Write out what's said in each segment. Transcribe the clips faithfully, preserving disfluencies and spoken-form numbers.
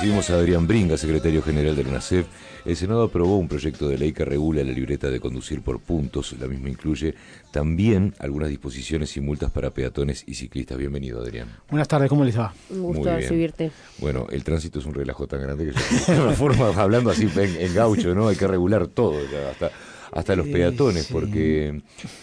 Recibimos a Adrián Bringa, secretario general de la UNACEF. El Senado aprobó un proyecto de ley que regula la libreta de conducir por puntos. La misma incluye también algunas disposiciones y multas para peatones y ciclistas. Bienvenido, Adrián. Buenas tardes, ¿cómo les va? Un gusto recibirte. Bueno, el tránsito es un relajo tan grande que yo, forma, hablando así en, en gaucho, ¿no? Hay que regular todo, hasta, hasta los peatones, sí. porque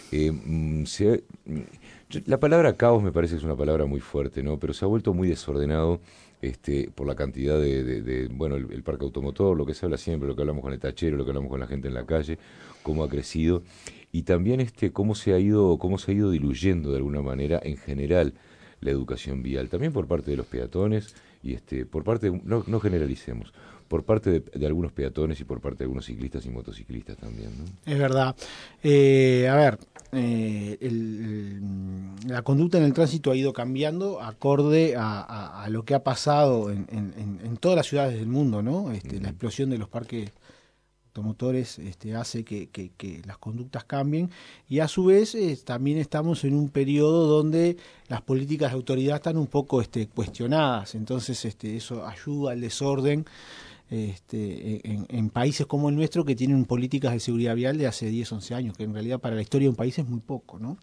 eh, se, la palabra caos me parece que es una palabra muy fuerte, ¿no? Pero se ha vuelto muy desordenado. Este, por la cantidad de, de, de bueno, el, el parque automotor, lo que se habla siempre, lo que hablamos con el tachero, lo que hablamos con la gente en la calle, cómo ha crecido y también este cómo se ha ido, cómo se ha ido diluyendo de alguna manera en general la educación vial, también por parte de los peatones y este, por parte, de, no, no generalicemos, por parte de, de algunos peatones y por parte de algunos ciclistas y motociclistas también, ¿no? Es verdad. Eh, a ver, eh, el, la conducta en el tránsito ha ido cambiando acorde a, a, a lo que ha pasado en, en, en todas las ciudades del mundo, ¿no? Este, mm. La explosión de los parques automotores este, hace que, que, que las conductas cambien y a su vez eh, también estamos en un periodo donde las políticas de autoridad están un poco este, cuestionadas, entonces este, eso ayuda al desorden. Este, en, en países como el nuestro que tienen políticas de seguridad vial de hace diez, once años, que en realidad para la historia de un país es muy poco, ¿no?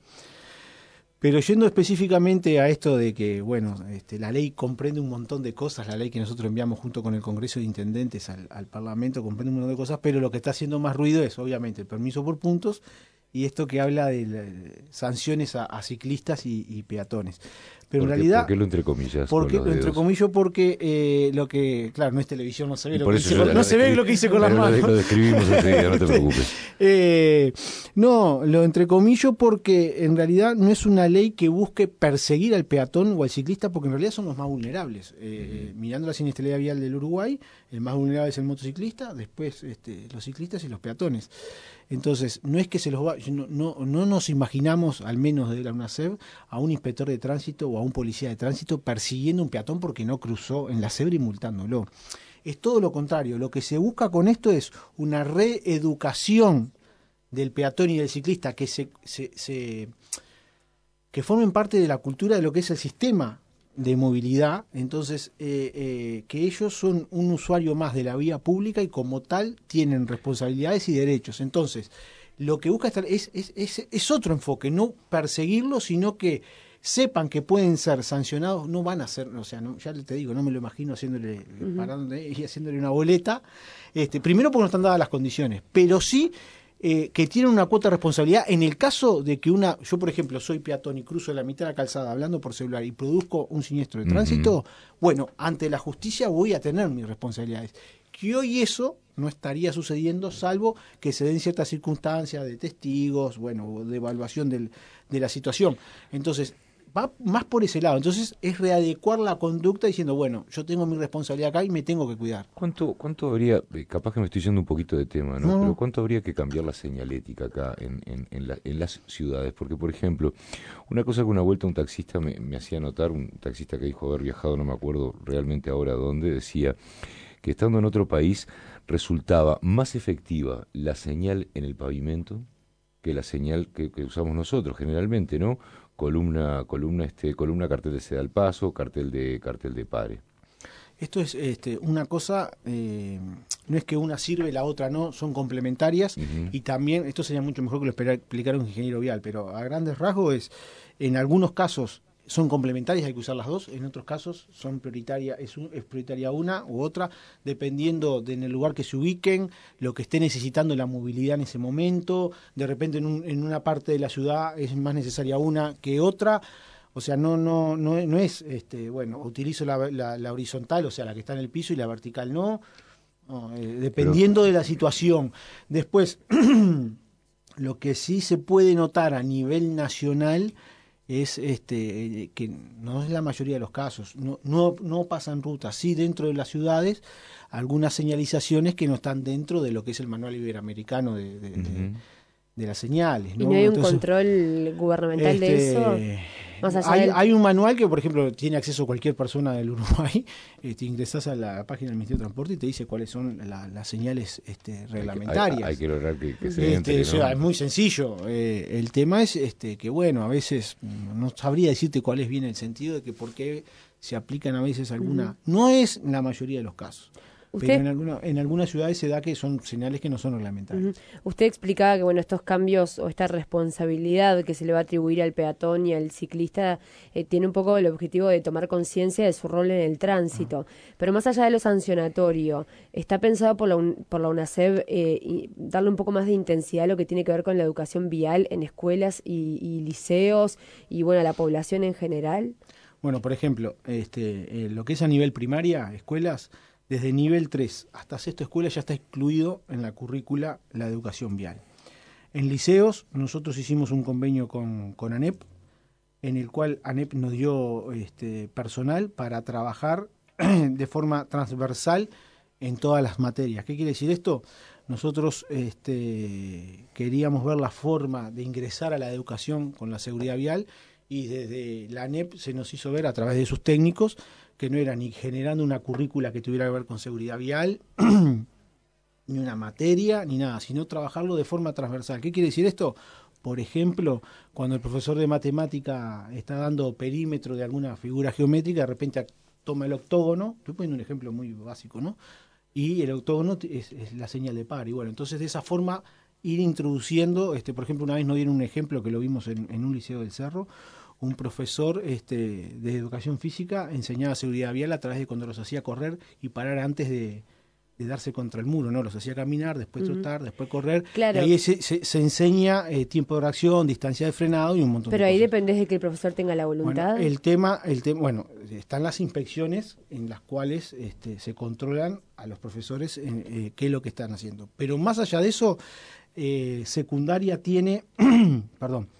Pero yendo específicamente a esto de que, bueno, este, la ley comprende un montón de cosas, la ley que nosotros enviamos junto con el Congreso de Intendentes al, al Parlamento comprende un montón de cosas, pero lo que está haciendo más ruido es, obviamente, el permiso por puntos y esto que habla de, de sanciones a, a ciclistas y, y peatones. Pero en realidad, ¿por qué lo entrecomillas? Porque lo entrecomillo porque eh, lo que, claro, no es televisión, no se ve lo que hice con, no se ve lo que hice con las manos. Lo describimos enseguida, no te preocupes. eh, no, lo entrecomillo porque en realidad no es una ley que busque perseguir al peatón o al ciclista, porque en realidad son los más vulnerables. Eh, uh-huh. Mirando la siniestralidad vial del Uruguay, el más vulnerable es el motociclista, después este, los ciclistas y los peatones. Entonces, no es que se los va, no, no, no nos imaginamos, al menos de la UNACEF, a un inspector de tránsito o a un policía de tránsito persiguiendo a un peatón porque no cruzó en la cebra y multándolo. Es todo lo contrario. Lo que se busca con esto es una reeducación del peatón y del ciclista que se, se, se que formen parte de la cultura de lo que es el sistema de movilidad, entonces eh, eh, que ellos son un usuario más de la vía pública y como tal tienen responsabilidades y derechos. Entonces, lo que busca estar es, es, es, es otro enfoque, no perseguirlos, sino que sepan que pueden ser sancionados, no van a ser, o sea, no, ya te digo, no me lo imagino haciéndole, uh-huh. parándole y haciéndole una boleta, este, primero porque no están dadas las condiciones, pero sí Eh, que tienen una cuota de responsabilidad en el caso de que una, yo por ejemplo soy peatón y cruzo la mitad de la calzada hablando por celular y produzco un siniestro de tránsito, uh-huh. bueno, ante la justicia voy a tener mis responsabilidades. Que hoy eso no estaría sucediendo salvo que se den ciertas circunstancias de testigos, bueno, de evaluación del, de la situación. Entonces, va más por ese lado. Entonces es readecuar la conducta diciendo, bueno, yo tengo mi responsabilidad acá y me tengo que cuidar. ¿Cuánto cuánto habría, capaz que me estoy yendo un poquito de tema, ¿no? no. Pero ¿cuánto habría que cambiar la señalética acá en, en, en, la, en las ciudades? Porque, por ejemplo, una cosa que una vuelta un taxista me, me hacía notar, un taxista que dijo haber viajado, no me acuerdo realmente ahora dónde, decía que estando en otro país resultaba más efectiva la señal en el pavimento que la señal que, que usamos nosotros generalmente, ¿no? columna columna este columna cartel de ceda al paso, cartel de cartel de pare. Esto es este, una cosa, eh, no es que una sirve la otra no, son complementarias. Uh-huh. Y también, esto sería mucho mejor que lo explicara un ingeniero vial, pero a grandes rasgos es, en algunos casos son complementarias, hay que usar las dos, en otros casos son prioritaria, es, un, es prioritaria una u otra, dependiendo de en el lugar que se ubiquen, lo que esté necesitando la movilidad en ese momento, de repente en, un, en una parte de la ciudad es más necesaria una que otra, o sea, no no no, no es, este bueno, utilizo la, la, la horizontal, o sea, la que está en el piso y la vertical no, no eh, dependiendo Pero... de la situación. Después, lo que sí se puede notar a nivel nacional es este que no es la mayoría de los casos, no no no pasan rutas, sí dentro de las ciudades algunas señalizaciones que no están dentro de lo que es el manual iberoamericano de, de, uh-huh. de, de las señales, ¿no? ¿Y no hay Entonces, un control gubernamental este, de eso? Más allá hay, del... hay un manual que, por ejemplo, tiene acceso cualquier persona del Uruguay. Este, ingresás a la página del Ministerio de Transporte y te dice cuáles son la, las señales este, reglamentarias. Hay, hay, hay que lograr que, que se este, entre, ¿no? O sea, es muy sencillo. Eh, el tema es este, que, bueno, a veces no sabría decirte cuál es bien el sentido de que por qué se aplican a veces alguna, uh-huh. no es la mayoría de los casos. ¿Usted? Pero en, alguna, en algunas ciudades se da que son señales que no son reglamentarias. Uh-huh. Usted explicaba que bueno, estos cambios o esta responsabilidad que se le va a atribuir al peatón y al ciclista eh, tiene un poco el objetivo de tomar conciencia de su rol en el tránsito. Uh-huh. Pero más allá de lo sancionatorio, ¿está pensado por la, un, por la UNACEB eh, y darle un poco más de intensidad a lo que tiene que ver con la educación vial en escuelas y, y liceos y bueno, a la población en general? Bueno, por ejemplo, este, eh, lo que es a nivel primaria, escuelas, desde nivel tres hasta sexto escuela ya está incluido en la currícula la educación vial. En liceos nosotros hicimos un convenio con, con ANEP, en el cual ANEP nos dio este, personal para trabajar de forma transversal en todas las materias. ¿Qué quiere decir esto? Nosotros este, queríamos ver la forma de ingresar a la educación con la seguridad vial y desde la ANEP se nos hizo ver a través de sus técnicos que no era ni generando una currícula que tuviera que ver con seguridad vial, ni una materia, ni nada, sino trabajarlo de forma transversal. ¿Qué quiere decir esto? Por ejemplo, cuando el profesor de matemática está dando perímetro de alguna figura geométrica, de repente toma el octógono, estoy poniendo un ejemplo muy básico, ¿no? Y el octógono es, es la señal de par. Y bueno, entonces de esa forma ir introduciendo, este, por ejemplo, una vez nos dieron un ejemplo que lo vimos en, en un liceo del Cerro, un profesor este, de educación física enseñaba seguridad vial a través de cuando los hacía correr y parar antes de, de darse contra el muro, ¿no? Los hacía caminar, después uh-huh. trotar, después correr. Claro. Y ahí se, se, se enseña eh, tiempo de reacción, distancia de frenado y un montón Pero de ahí cosas. depende de que el profesor tenga la voluntad. Bueno, el tema, el tema, bueno, están las inspecciones en las cuales este, se controlan a los profesores en, eh, qué es lo que están haciendo. Pero más allá de eso, eh, secundaria tiene, perdón,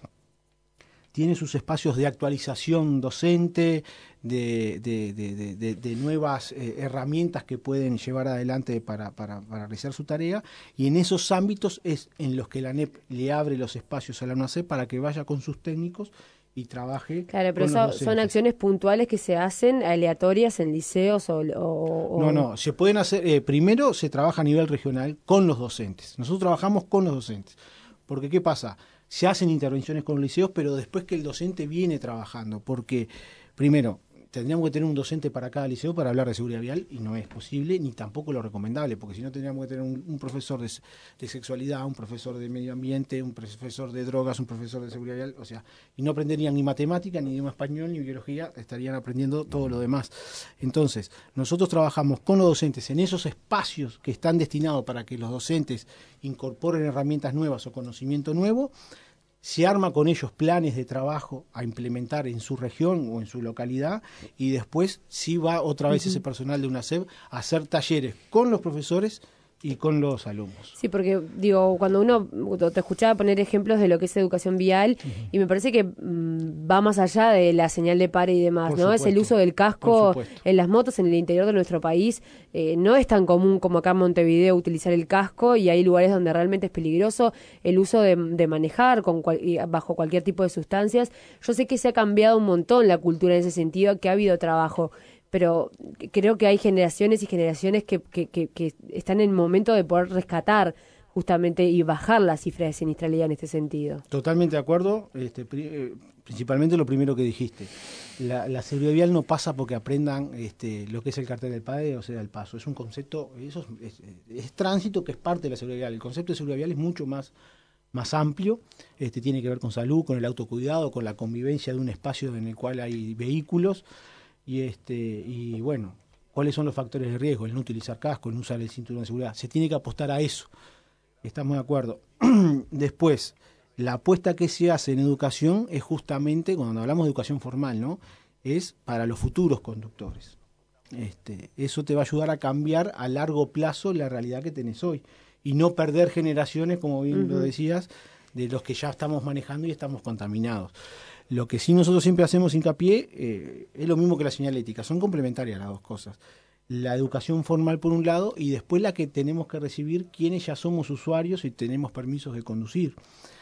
tiene sus espacios de actualización docente, de, de, de, de, de, de nuevas eh, herramientas que pueden llevar adelante para, para, para realizar su tarea, y en esos ámbitos es en los que la ANEP le abre los espacios a la UNACEB para que vaya con sus técnicos y trabaje. Claro, pero con eso, los son acciones puntuales que se hacen aleatorias en liceos o... o, o... No, no, se pueden hacer, eh, primero se trabaja a nivel regional con los docentes. Nosotros trabajamos con los docentes, porque ¿qué pasa? Se hacen intervenciones con los liceos, pero después que el docente viene trabajando, porque primero tendríamos que tener un docente para cada liceo para hablar de seguridad vial y no es posible, ni tampoco lo recomendable, porque si no tendríamos que tener un, un profesor de, de sexualidad, un profesor de medio ambiente, un profesor de drogas, un profesor de seguridad vial, o sea, y no aprenderían ni matemática, ni idioma español, ni biología, estarían aprendiendo todo lo demás. Entonces, nosotros trabajamos con los docentes en esos espacios que están destinados para que los docentes incorporen herramientas nuevas o conocimiento nuevo. Se arma con ellos planes de trabajo a implementar en su región o en su localidad, y después sí va otra vez uh-huh. ese personal de UNACEB a hacer talleres con los profesores y con los alumnos. Sí, porque digo, cuando uno te escuchaba poner ejemplos de lo que es educación vial, uh-huh. y me parece que mmm, va más allá de la señal de pare y demás, Por ¿no? supuesto. Es el uso del casco en las motos en el interior de nuestro país. Eh, no es tan común como acá en Montevideo utilizar el casco, y hay lugares donde realmente es peligroso el uso de, de manejar con cual, bajo cualquier tipo de sustancias. Yo sé que se ha cambiado un montón la cultura en ese sentido, que ha habido trabajo, pero creo que hay generaciones y generaciones que, que, que, que están en el momento de poder rescatar justamente y bajar la cifra de siniestralidad en este sentido. Totalmente de acuerdo, este, principalmente lo primero que dijiste. La, la seguridad vial no pasa porque aprendan este, lo que es el cartel del PADE o sea el paso. Es un concepto, eso es, es, es tránsito que es parte de la seguridad vial. El concepto de seguridad vial es mucho más, más amplio, este, tiene que ver con salud, con el autocuidado, con la convivencia de un espacio en el cual hay vehículos. Y este y bueno, ¿cuáles son los factores de riesgo? El no utilizar casco, el no usar el cinturón de seguridad. Se tiene que apostar a eso. Estamos de acuerdo. Después, la apuesta que se hace en educación es justamente, cuando hablamos de educación formal, ¿no? Es para los futuros conductores. Este, eso te va a ayudar a cambiar a largo plazo la realidad que tenés hoy y no perder generaciones, como bien uh-huh. lo decías, de los que ya estamos manejando y estamos contaminados. Lo que sí nosotros siempre hacemos hincapié eh, es lo mismo que la señalética, son complementarias las dos cosas. La educación formal por un lado y después la que tenemos que recibir quienes ya somos usuarios y tenemos permisos de conducir.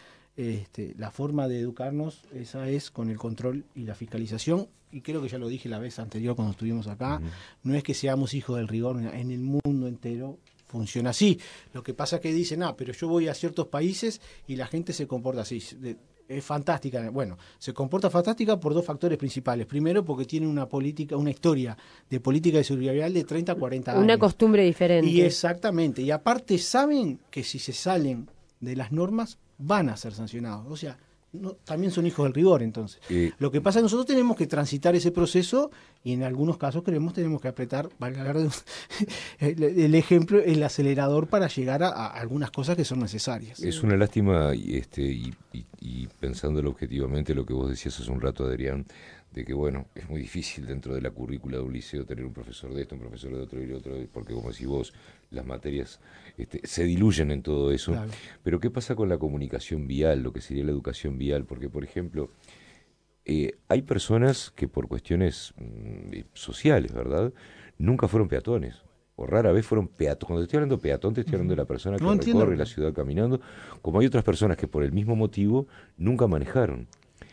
Este, la forma de educarnos, esa es con el control y la fiscalización, y creo que ya lo dije la vez anterior cuando estuvimos acá, uh-huh. no es que seamos hijos del rigor, en el mundo entero funciona así. Lo que pasa es que dicen, ah, pero yo voy a ciertos países y la gente se comporta así. De, es fantástica. Bueno, se comporta fantástica por dos factores principales. Primero, porque tiene una política, una historia de política de seguridad vial de treinta, cuarenta años. Una costumbre diferente. Y exactamente. Y aparte saben que si se salen de las normas van a ser sancionados. O sea, no, también son hijos del rigor, entonces. Eh, Lo que pasa es que nosotros tenemos que transitar ese proceso y en algunos casos creemos tenemos que apretar, valga la verdad, el, el ejemplo, el acelerador para llegar a, a algunas cosas que son necesarias. Es una lástima, y, este, y, y, y pensándolo objetivamente, lo que vos decías hace un rato, Adrián, de que, bueno, es muy difícil dentro de la currícula de un liceo tener un profesor de esto, un profesor de otro y otro, porque como decís vos, las materias este, se diluyen en todo eso. Claro. Pero ¿qué pasa con la comunicación vial, lo que sería la educación vial? Porque, por ejemplo, eh, hay personas que por cuestiones mmm, sociales, ¿verdad?, nunca fueron peatones, o rara vez fueron peatones. Cuando te estoy hablando de peatón, te estoy hablando de la persona que no recorre entiendo. la ciudad caminando, como hay otras personas que por el mismo motivo nunca manejaron.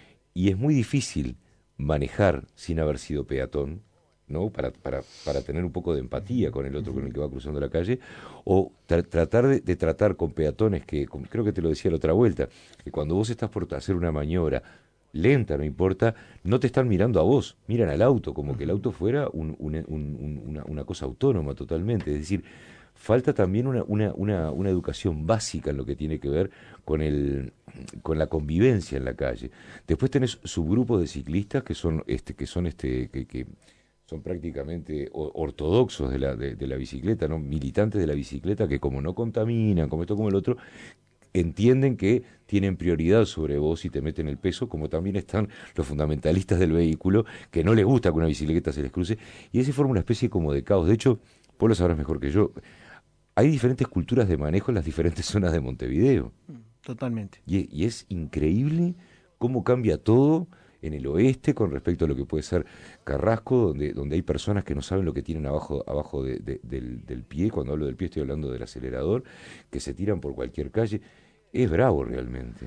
Y es muy difícil manejar sin haber sido peatón, ¿no? Para, para, para tener un poco de empatía con el otro, con el que va cruzando la calle, o tra- tratar de, de tratar con peatones que, con, creo que te lo decía la otra vuelta, que cuando vos estás por hacer una maniobra lenta, no importa, no te están mirando a vos, miran al auto, como que el auto fuera un, un, un, un, una, una cosa autónoma totalmente. Es decir, falta también una, una, una, una educación básica en lo que tiene que ver con el con la convivencia en la calle. Después tenés subgrupos de ciclistas que son este que son este que, que son prácticamente ortodoxos de la de, de la bicicleta, no militantes de la bicicleta, que como no contaminan, como esto como el otro, entienden que tienen prioridad sobre vos y te meten el peso, como también están los fundamentalistas del vehículo, que no les gusta que una bicicleta se les cruce, y así forma una especie como de caos. De hecho, vos lo sabrás mejor que yo, hay diferentes culturas de manejo en las diferentes zonas de Montevideo. Totalmente. Y, y es increíble cómo cambia todo en el oeste con respecto a lo que puede ser Carrasco, donde, donde hay personas que no saben lo que tienen abajo, abajo de, de, del, del pie. Cuando hablo del pie estoy hablando del acelerador, que se tiran por cualquier calle. Es bravo realmente.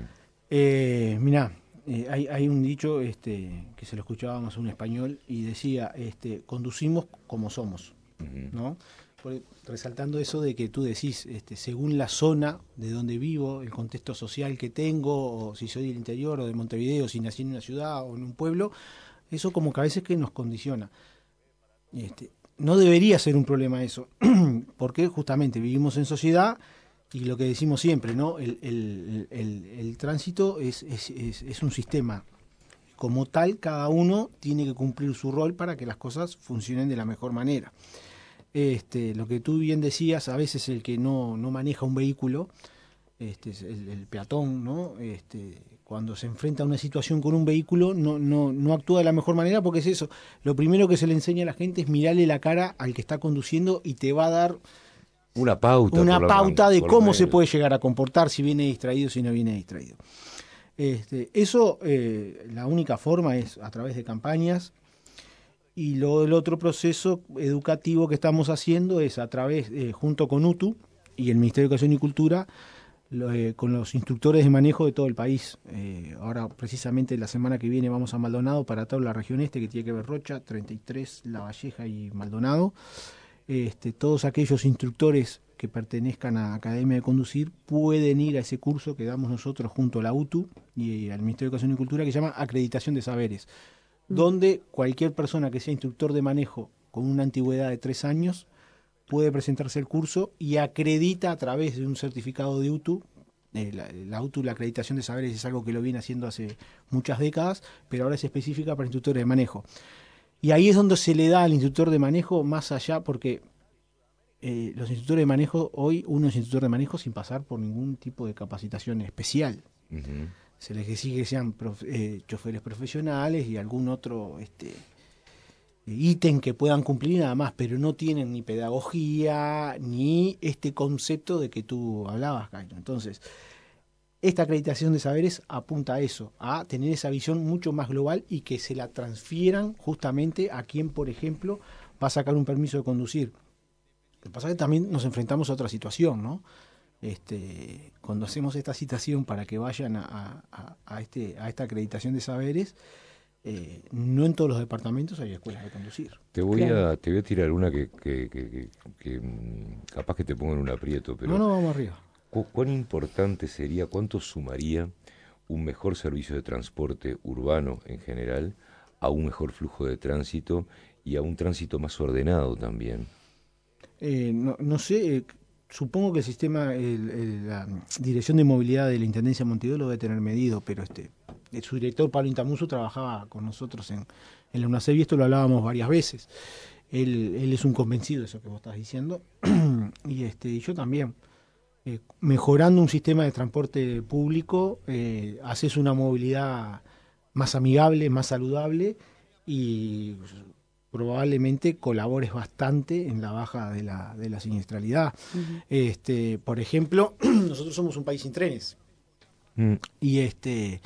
Eh, mirá, eh, hay, hay un dicho este, que se lo escuchábamos a un español y decía, este, conducimos como somos, uh-huh. ¿no? Por, resaltando eso de que tú decís, este, según la zona de donde vivo, el contexto social que tengo, o si soy del interior o de Montevideo, si nací en una ciudad o en un pueblo, eso como que a veces que nos condiciona. Este, no debería ser un problema eso, porque justamente vivimos en sociedad y lo que decimos siempre, ¿no? El, el, el, el tránsito es, es, es, es un sistema. Como tal, cada uno tiene que cumplir su rol para que las cosas funcionen de la mejor manera. Este, lo que tú bien decías, a veces el que no, no maneja un vehículo, este, el, el peatón, ¿no? Este, cuando se enfrenta a una situación con un vehículo, no, no, no actúa de la mejor manera, porque es eso. Lo primero que se le enseña a la gente es mirarle la cara al que está conduciendo y te va a dar una pauta, una pauta mano, de cómo se puede llegar a comportar, si viene distraído, si no viene distraído. Este, eso, eh, la única forma es a través de campañas. Y luego el otro proceso educativo que estamos haciendo es a través, eh, junto con U T U y el Ministerio de Educación y Cultura, lo, eh, con los instructores de manejo de todo el país. Eh, ahora, precisamente, la semana que viene vamos a Maldonado para toda la región este, que tiene que ver Rocha, treinta y tres, La Valleja y Maldonado. Este, todos aquellos instructores que pertenezcan a Academia de Conducir pueden ir a ese curso que damos nosotros junto a la U T U y al Ministerio de Educación y Cultura, que se llama Acreditación de Saberes, donde cualquier persona que sea instructor de manejo con una antigüedad de tres años puede presentarse al curso y acredita a través de un certificado de U T U. Eh, la, la U T U, la acreditación de saberes, es algo que lo viene haciendo hace muchas décadas, pero ahora es específica para instructores de manejo. Y ahí es donde se le da al instructor de manejo más allá, porque eh, los instructores de manejo, hoy uno es instructor de manejo sin pasar por ningún tipo de capacitación especial. Uh-huh. Se les exige que sean prof, eh, choferes profesionales y algún otro este, ítem que puedan cumplir nada más, pero no tienen ni pedagogía ni este concepto de que tú hablabas, Cairo. Entonces, esta acreditación de saberes apunta a eso, a tener esa visión mucho más global y que se la transfieran justamente a quien, por ejemplo, va a sacar un permiso de conducir. Lo que pasa es que también nos enfrentamos a otra situación, ¿no? Este, cuando hacemos esta citación para que vayan a, a, a, este, a esta acreditación de saberes, eh, no en todos los departamentos hay escuelas de conducir. Te voy, claro. a, te voy a tirar una que, que, que, que, que capaz que te ponga en un aprieto, pero no, no, vamos arriba. ¿cu- ¿Cuán importante sería, cuánto sumaría un mejor servicio de transporte urbano en general, a un mejor flujo de tránsito y a un tránsito más ordenado también. Eh, no, no sé, eh, supongo que el sistema, el, el, la Dirección de Movilidad de la Intendencia de Montevideo lo debe tener medido, pero este, su director Pablo Intamuso trabajaba con nosotros en, en la UNACEV y esto lo hablábamos varias veces. Él, él es un convencido de eso que vos estás diciendo y este y yo también. Eh, mejorando un sistema de transporte público, eh, haces una movilidad más amigable, más saludable y probablemente colabores bastante en la baja de la, de la siniestralidad. Uh-huh. Este, por ejemplo, nosotros somos un país sin trenes. Mm. Y este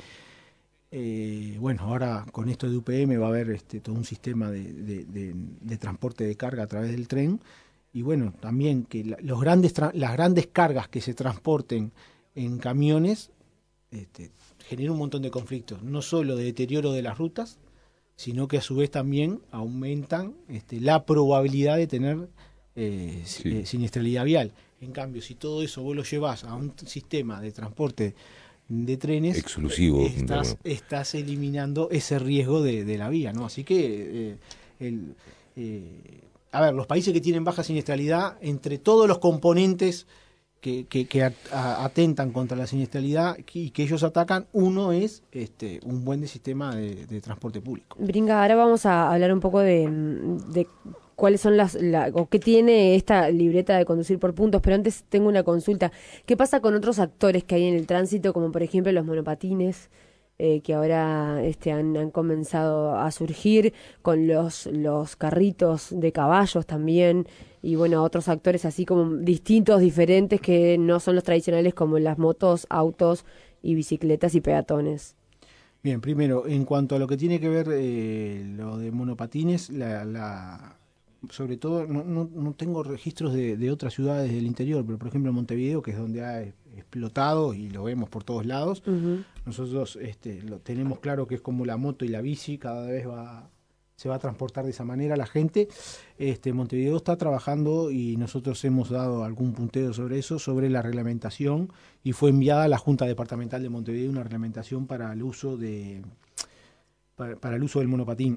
eh, bueno, ahora con esto de U P M va a haber este, todo un sistema de, de, de, de transporte de carga a través del tren. Y bueno, también que la, los grandes tra- las grandes cargas que se transporten en camiones este, generan un montón de conflictos, no solo de deterioro de las rutas, sino que a su vez también aumentan este, la probabilidad de tener eh, sí. eh, siniestralidad vial. En cambio, si todo eso vos lo llevas a un sistema de transporte de trenes, exclusivo, estás, estás eliminando ese riesgo de, de la vía, ¿no? Así que eh, el... Eh, a ver, los países que tienen baja siniestralidad, entre todos los componentes que, que, que a, a, atentan contra la siniestralidad y que ellos atacan, uno es este, un buen sistema de, de transporte público. Bringa, ahora vamos a hablar un poco de, de cuáles son las, la, o qué tiene esta libreta de conducir por puntos, pero antes tengo una consulta. ¿Qué pasa con otros actores que hay en el tránsito, como por ejemplo los monopatines? Eh, que ahora este, han, han comenzado a surgir con los, los carritos de caballos también y bueno, otros actores así como distintos, diferentes, que no son los tradicionales como las motos, autos y bicicletas y peatones. Bien, primero, en cuanto a lo que tiene que ver eh, lo de monopatines, la, la, sobre todo no, no, no tengo registros de, de otras ciudades del interior, pero por ejemplo Montevideo, que es donde ha explotado y lo vemos por todos lados, uh-huh. Nosotros este, lo tenemos claro que es como la moto y la bici, cada vez va se va a transportar de esa manera la gente. Este, Montevideo está trabajando y nosotros hemos dado algún punteo sobre eso, sobre la reglamentación, y fue enviada a la Junta Departamental de Montevideo una reglamentación para el uso de para, para el uso del monopatín.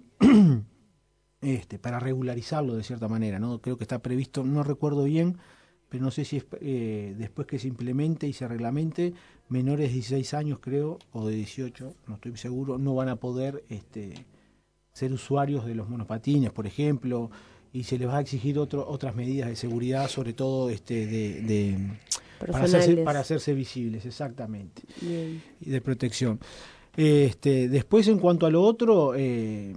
Este, para regularizarlo de cierta manera, ¿no? Creo que está previsto, no recuerdo bien, pero no sé si es eh, después que se implemente y se reglamente, menores de dieciséis años creo, o de dieciocho, no estoy seguro, no van a poder este, ser usuarios de los monopatines, por ejemplo, y se les va a exigir otro, otras medidas de seguridad, sobre todo este, de, de para, hacerse, para hacerse visibles, exactamente, bien. Y de protección. Este, después, en cuanto a lo otro, eh,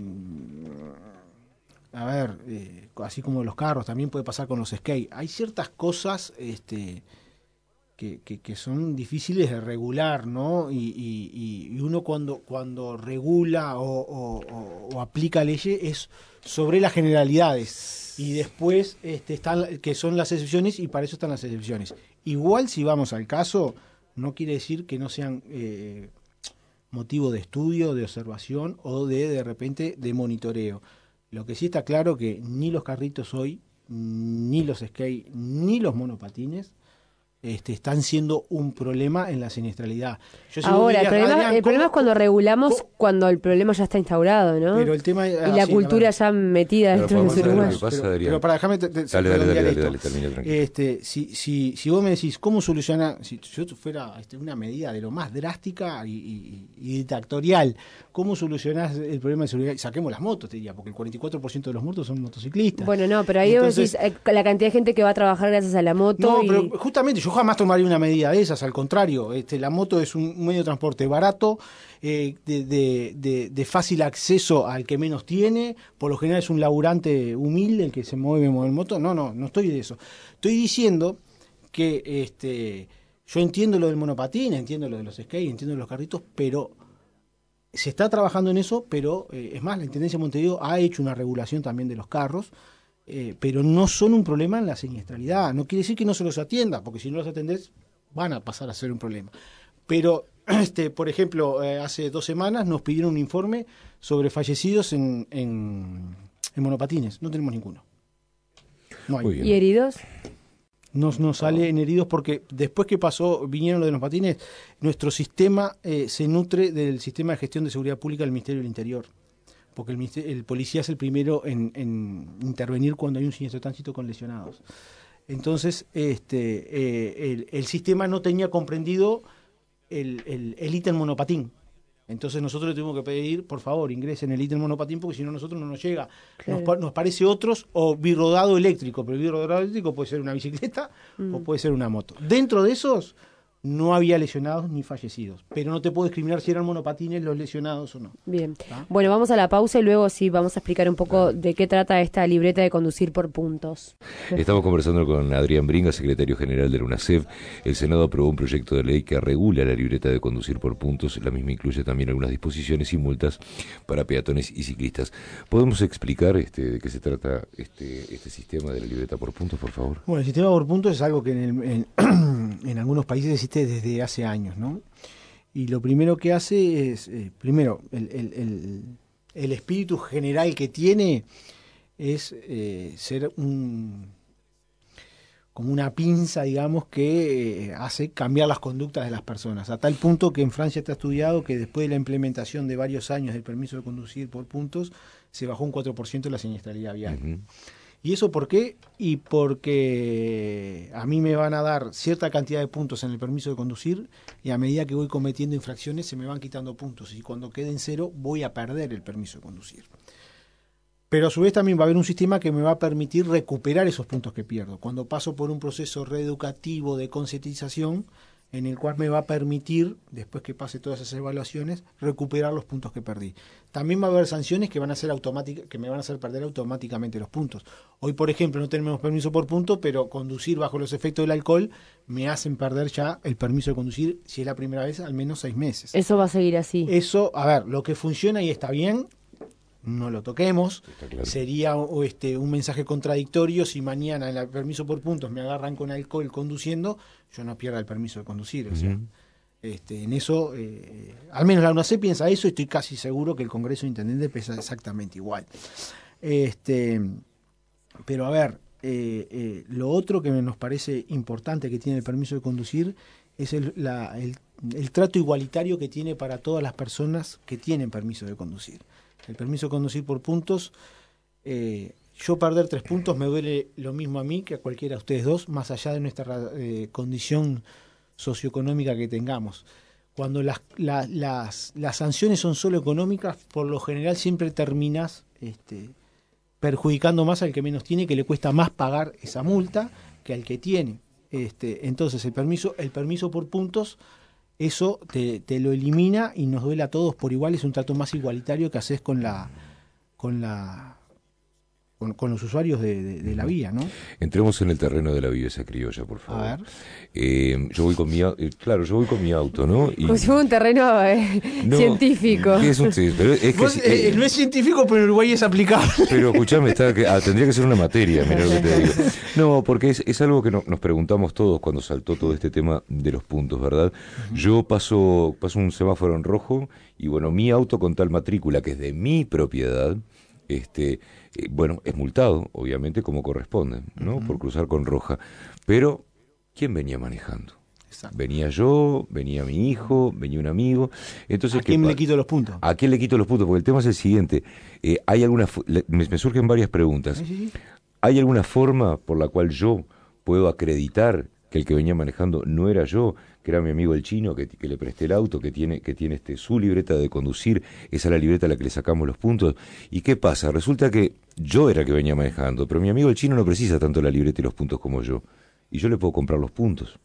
a ver, eh, así como los carros, también puede pasar con los skate. Hay ciertas cosas este, que, que, que son difíciles de regular, ¿no? Y, y, y uno cuando, cuando regula o, o, o aplica leyes es sobre las generalidades. Y después este, están que son las excepciones, y para eso están las excepciones. Igual, si vamos al caso, no quiere decir que no sean eh, motivo de estudio, de observación o de, de repente, de monitoreo. Lo que sí está claro que ni los carritos hoy, ni los skate, ni los monopatines este, están siendo un problema en la siniestralidad. Yo Ahora, diría, el, problema, Adrián, el problema es cuando regulamos, ¿cómo? Cuando el problema ya está instaurado, ¿no? Pero el tema, y la sí, cultura ya metida pero dentro de los uruguayos. Pasa, pero, pero para dejarme... Te, te, dale, dale, dale, dale, dale, termina, tranquilo. Este, si, si, si vos me decís, ¿cómo solucionar? Si yo fuera este, una medida de lo más drástica y, y, y dictatorial, ¿cómo solucionás el problema de seguridad? Saquemos las motos, te diría, porque el cuarenta y cuatro por ciento de los muertos son motociclistas. Bueno, no, pero ahí Entonces, vos decís, eh, la cantidad de gente que va a trabajar gracias a la moto. No, y... pero justamente yo jamás tomaría una medida de esas, al contrario, este, la moto es un medio de transporte barato, eh, de, de, de, de fácil acceso al que menos tiene, por lo general es un laburante humilde el que se mueve en moto. No, no, no estoy de eso. Estoy diciendo que este, yo entiendo lo del monopatín, entiendo lo de los skate, entiendo lo de los carritos, pero se está trabajando en eso, pero eh, es más, la Intendencia de Montevideo ha hecho una regulación también de los carros, eh, pero no son un problema en la siniestralidad. No quiere decir que no se los atienda, porque si no los atendés van a pasar a ser un problema. Pero, este, por ejemplo, eh, hace dos semanas nos pidieron un informe sobre fallecidos en, en, en monopatines. No tenemos ninguno. No hay. ¿Y heridos? No, no sale en heridos porque después que pasó, vinieron lo de los patines, nuestro sistema eh, se nutre del sistema de gestión de seguridad pública del Ministerio del Interior. Porque el, el policía es el primero en, en intervenir cuando hay un siniestro de tránsito con lesionados. Entonces, este, eh, el, el sistema no tenía comprendido el, el, el ítem monopatín. Entonces nosotros le tuvimos que pedir, por favor, ingresen el ítem monopatín, porque si no nosotros no nos llega. Claro. Nos, nos parece otros, o birrodado eléctrico, pero el birrodado eléctrico puede ser una bicicleta mm. o puede ser una moto. Dentro de esos no había lesionados ni fallecidos, pero no te puedo discriminar si eran monopatines los lesionados o no. Bien. ¿Ah? Bueno, vamos a la pausa y luego sí vamos a explicar un poco de qué trata esta libreta de conducir por puntos. Estamos conversando con Adrián Bringa, secretario general de la UNACEF. El Senado aprobó un proyecto de ley que regula la libreta de conducir por puntos. La misma incluye también algunas disposiciones y multas para peatones y ciclistas. ¿Podemos explicar este, de qué se trata este, este sistema de la libreta por puntos, por favor? Bueno, el sistema por puntos es algo que en, el, en, en algunos países existe desde hace años, ¿no? Y lo primero que hace es, eh, primero, el, el, el, el espíritu general que tiene es eh, ser un como una pinza, digamos, que eh, hace cambiar las conductas de las personas, a tal punto que en Francia está estudiado que después de la implementación de varios años del permiso de conducir por puntos, se bajó un cuatro por ciento la siniestralidad vial. Uh-huh. ¿Y eso por qué? Y porque a mí me van a dar cierta cantidad de puntos en el permiso de conducir y a medida que voy cometiendo infracciones se me van quitando puntos y cuando quede en cero voy a perder el permiso de conducir. Pero a su vez también va a haber un sistema que me va a permitir recuperar esos puntos que pierdo. Cuando paso por un proceso reeducativo de concientización, en el cual me va a permitir, después que pase todas esas evaluaciones, recuperar los puntos que perdí. También va a haber sanciones que van a ser automáticas, que me van a hacer perder automáticamente los puntos. Hoy, por ejemplo, no tenemos permiso por punto, pero conducir bajo los efectos del alcohol me hacen perder ya el permiso de conducir, si es la primera vez, al menos seis meses. Eso va a seguir así. Eso, a ver, lo que funciona y está bien, no lo toquemos. Claro. Sería o este un mensaje contradictorio si mañana en el permiso por puntos me agarran con alcohol conduciendo, yo no pierda el permiso de conducir. O sea, uh-huh. este, en eso, eh, al menos la UNACEF piensa eso y estoy casi seguro que el Congreso de Intendentes piensa exactamente igual. Este, pero a ver, eh, eh, lo otro que nos parece importante que tiene el permiso de conducir es el, la, el, el trato igualitario que tiene para todas las personas que tienen permiso de conducir. El permiso de conducir por puntos, eh, yo perder tres puntos me duele lo mismo a mí que a cualquiera de ustedes dos, más allá de nuestra eh, condición socioeconómica que tengamos. Cuando las, la, las, las sanciones son solo económicas, por lo general siempre terminas este, perjudicando más al que menos tiene, que le cuesta más pagar esa multa que al que tiene. Este, entonces el permiso, el permiso por puntos, eso te, te lo elimina y nos duele a todos por igual, es un trato más igualitario que haces con la con la con, con los usuarios de, de, de la vía, ¿no? Entremos en el terreno de la viveza criolla, por favor. A ver. Eh, yo voy con mi eh, claro, yo voy con mi auto, ¿no? Y... Pues es un terreno eh, no, científico. Es un, sí, pero es que, Vos, eh, eh, no es científico, pero en Uruguay es aplicable. Pero escuchame, está, que, ah, tendría que ser una materia, mira lo que te digo. No, porque es, es algo que no, nos preguntamos todos cuando saltó todo este tema de los puntos, ¿verdad? Uh-huh. Yo paso, paso un semáforo en rojo y bueno, mi auto con tal matrícula que es de mi propiedad, este, eh, bueno, es multado, obviamente, como corresponde, ¿no? Uh-huh. Por cruzar con roja. Pero, ¿quién venía manejando? Exacto. Venía yo, venía mi hijo, venía un amigo. Entonces, ¿a quién le quito los puntos? ¿A quién le quito los puntos? Porque el tema es el siguiente. Eh, hay alguna, me, me surgen varias preguntas. ¿Sí, sí? ¿Hay alguna forma por la cual yo puedo acreditar que el que venía manejando no era yo, que era mi amigo el chino, que, que le presté el auto, que tiene, que tiene este, su libreta de conducir, esa es la libreta a la que le sacamos los puntos? ¿Y qué pasa? Resulta que yo era el que venía manejando, pero mi amigo el chino no precisa tanto la libreta y los puntos como yo, y yo le puedo comprar los puntos.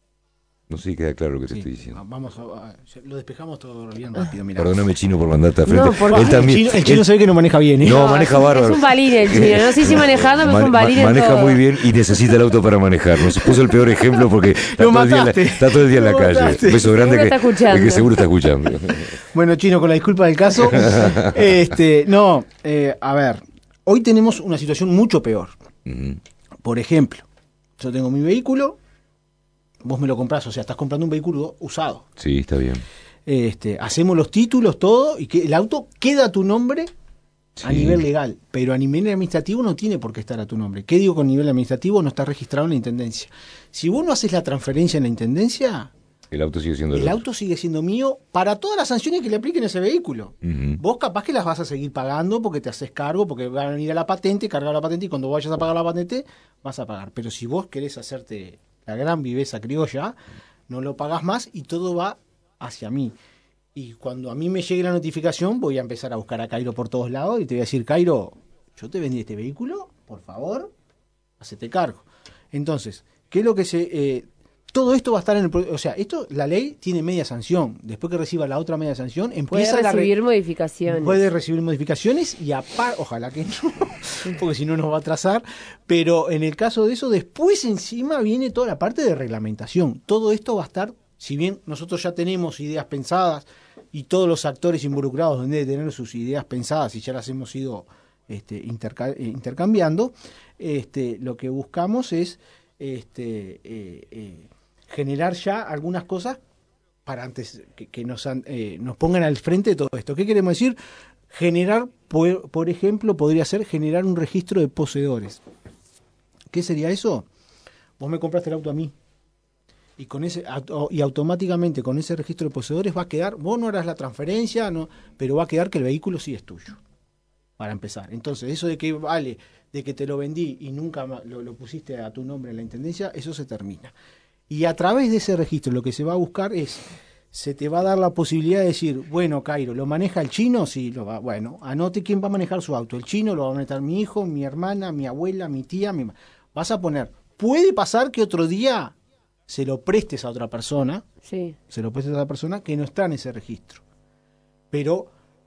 No sé si queda claro lo que sí, te estoy diciendo. Vamos a, a, lo despejamos todo bien rápido. Mirá. Perdóname, chino, por mandarte a frente. No, porque él también, el chino, el chino él, se ve que no maneja bien, ¿eh? No, maneja bárbaro. Es un balín el chino. No sé si manejando, pero es un balín. Maneja todo. muy bien y necesita el auto para manejar. Nos puso el peor ejemplo porque está, todo el, día en la, está todo el día en la calle. Un beso grande que, está que seguro está escuchando. Bueno, chino, con la disculpa del caso. este, no, eh, a ver. Hoy tenemos una situación mucho peor. Uh-huh. Por ejemplo, yo tengo mi vehículo. Vos me lo comprás, o sea, estás comprando un vehículo usado. Sí, está bien. Este, hacemos los títulos, todo, y que el auto queda a tu nombre Sí. A nivel legal, pero a nivel administrativo no tiene por qué estar a tu nombre. ¿Qué digo con nivel administrativo? No está registrado en la Intendencia. Si vos no haces la transferencia en la Intendencia, el auto sigue siendo el el auto sigue siendo mío para todas las sanciones que le apliquen a ese vehículo. Uh-huh. Vos capaz que las vas a seguir pagando porque te haces cargo, porque van a venir a la patente, cargar la patente, y cuando vayas a pagar la patente vas a pagar. Pero si vos querés hacerte la gran viveza criolla, no lo pagás más y todo va hacia mí. Y cuando a mí me llegue la notificación, voy a empezar a buscar a Cairo por todos lados y te voy a decir, Cairo, yo te vendí este vehículo, por favor, hacete cargo. Entonces, ¿qué es lo que se... Eh, todo esto va a estar en el... O sea, esto, la ley tiene media sanción. Después que reciba la otra media sanción, empieza puede recibir la re... modificaciones. Puede recibir modificaciones y aparte, ojalá que no, porque si no nos va a atrasar. Pero en el caso de eso, después encima viene toda la parte de reglamentación. Todo esto va a estar, si bien nosotros ya tenemos ideas pensadas y todos los actores involucrados deben de tener sus ideas pensadas y ya las hemos ido este, interca- intercambiando, este, lo que buscamos es este, eh, eh, generar ya algunas cosas para antes que, que nos, eh, nos pongan al frente de todo esto. ¿Qué queremos decir? Generar, por, por ejemplo, podría ser generar un registro de poseedores. ¿Qué sería eso? Vos me compraste el auto a mí. Y con ese y automáticamente con ese registro de poseedores va a quedar, vos no harás la transferencia, no, pero va a quedar que el vehículo sí es tuyo, para empezar. Entonces, eso de que vale, de que te lo vendí y nunca lo, lo pusiste a tu nombre en la Intendencia, eso se termina. Y a través de ese registro lo que se va a buscar es, se te va a dar la posibilidad de decir, bueno, Cairo, ¿lo maneja el chino? Sí, lo va. Bueno, anote quién va a manejar su auto. El chino lo va a manejar mi hijo, mi hermana, mi abuela, mi tía, mi... Vas a poner, puede pasar que otro día se lo prestes a otra persona, sí. se lo prestes a otra persona que no está en ese registro. Pero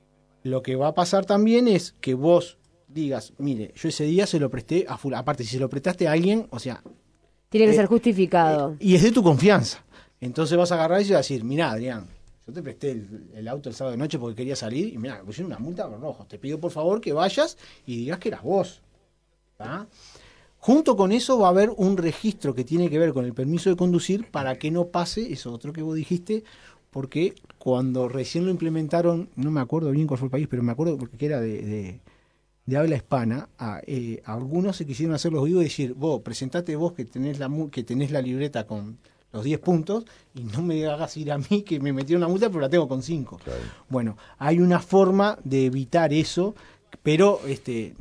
lo que va a pasar también es que vos digas, mire, yo ese día se lo presté a full. Aparte, si se lo prestaste a alguien, o sea... Tiene que eh, ser justificado. Eh, y es de tu confianza. Entonces vas a agarrar y vas a decir, mirá, Adrián, yo te presté el, el auto el sábado de noche porque quería salir y mirá, me pusieron una multa con rojos. Te pido por favor que vayas y digas que eras vos. ¿Tá? Junto con eso va a haber un registro que tiene que ver con el permiso de conducir para que no pase eso otro que vos dijiste, porque cuando recién lo implementaron, no me acuerdo bien cuál fue el país, pero me acuerdo porque era de, de, de habla hispana, a, eh, a algunos se quisieron hacer los vivos y decir, vos, presentate vos que tenés la, que tenés la libreta con los diez puntos y no me hagas ir a mí que me metieron la multa pero la tengo con cinco. Claro. Bueno, hay una forma de evitar eso, pero... este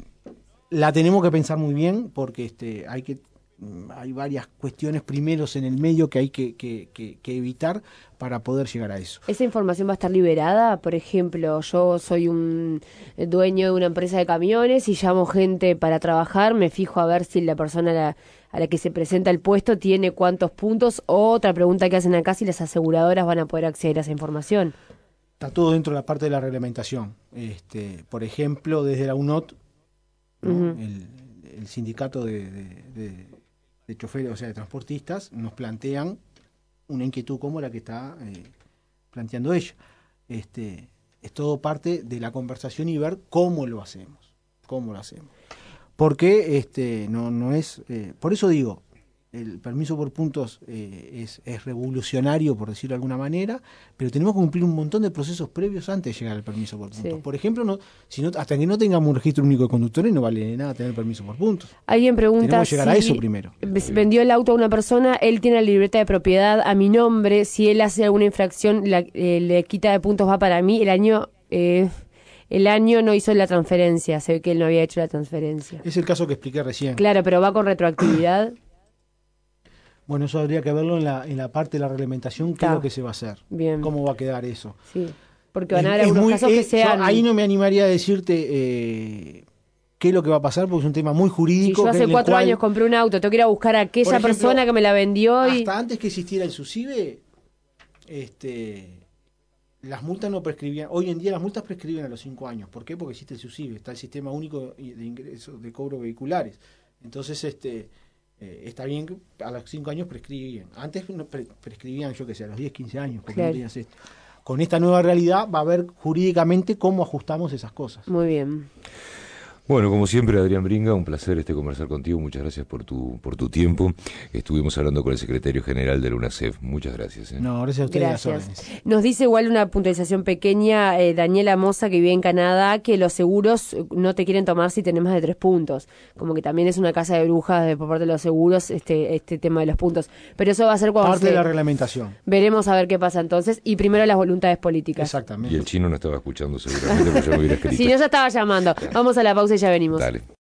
la tenemos que pensar muy bien porque este hay que hay varias cuestiones primeros en el medio que hay que, que, que, que evitar para poder llegar a eso. ¿Esa información va a estar liberada? Por ejemplo, yo soy un dueño de una empresa de camiones y llamo gente para trabajar, me fijo a ver si la persona a la, a la que se presenta el puesto tiene cuántos puntos. Otra pregunta que hacen acá, si las aseguradoras van a poder acceder a esa información. Está todo dentro de la parte de la reglamentación. Este, por ejemplo, desde la U N O T, ¿no? Uh-huh. el, el sindicato de, de, de, de choferes, o sea, de transportistas, nos plantean una inquietud como la que está eh, planteando ella. Este, es todo parte de la conversación y ver cómo lo hacemos, cómo lo hacemos. Porque este, no, no es, eh, por eso digo, el permiso por puntos eh, es, es revolucionario, por decirlo de alguna manera, pero tenemos que cumplir un montón de procesos previos antes de llegar al permiso por puntos. Sí. Por ejemplo, no, si no, hasta que no tengamos un registro único de conductores no vale de nada tener permiso por puntos. Alguien pregunta tenemos que llegar si a eso primero. Vendió el auto a una persona, él tiene la libreta de propiedad a mi nombre, si él hace alguna infracción, la, eh, le quita de puntos, va para mí, el año... Eh, El año no hizo la transferencia, se ve que él no había hecho la transferencia. Es el caso que expliqué recién. Claro, pero va con retroactividad. Bueno, eso habría que verlo en la en la parte de la reglamentación, qué es lo que se va a hacer. Bien. Cómo va a quedar eso. Sí, porque van a haber algunos muy, casos es, que sean... Yo ahí no me animaría a decirte eh, qué es lo que va a pasar, porque es un tema muy jurídico. Si yo hace cuatro cual, años compré un auto, tengo que ir a buscar a aquella ejemplo, persona que me la vendió y... Hasta antes que existiera el SUSIBE, este... las multas no prescribían. Hoy en día las multas prescriben a los cinco años. ¿Por qué? Porque existe el SUSIBE, está el sistema único de ingresos de cobro vehiculares. Entonces, este eh, está bien que a los cinco años prescribían. Antes no pre prescribían, yo que sé, a los diez, quince años, porque claro. no tenías esto. Con esta nueva realidad va a ver jurídicamente cómo ajustamos esas cosas. Muy bien. Bueno, como siempre, Adrián Bringa, un placer este conversar contigo. Muchas gracias por tu por tu tiempo. Estuvimos hablando con el secretario general del UNACEF. Muchas gracias. ¿eh? No, gracias a ustedes. Gracias. Nos dice igual una puntualización pequeña, eh, Daniela Moza, que vive en Canadá, que los seguros no te quieren tomar si tenés más de tres puntos. Como que también es una casa de brujas de, por parte de los seguros este este tema de los puntos. Pero eso va a ser cuando parte se... de la reglamentación. Veremos a ver qué pasa entonces. Y primero las voluntades políticas. Exactamente. Y el chino no estaba escuchando seguramente porque yo me hubiera escrito. Si no, ya estaba llamando. Vamos a la pausa y ya venimos. Dale.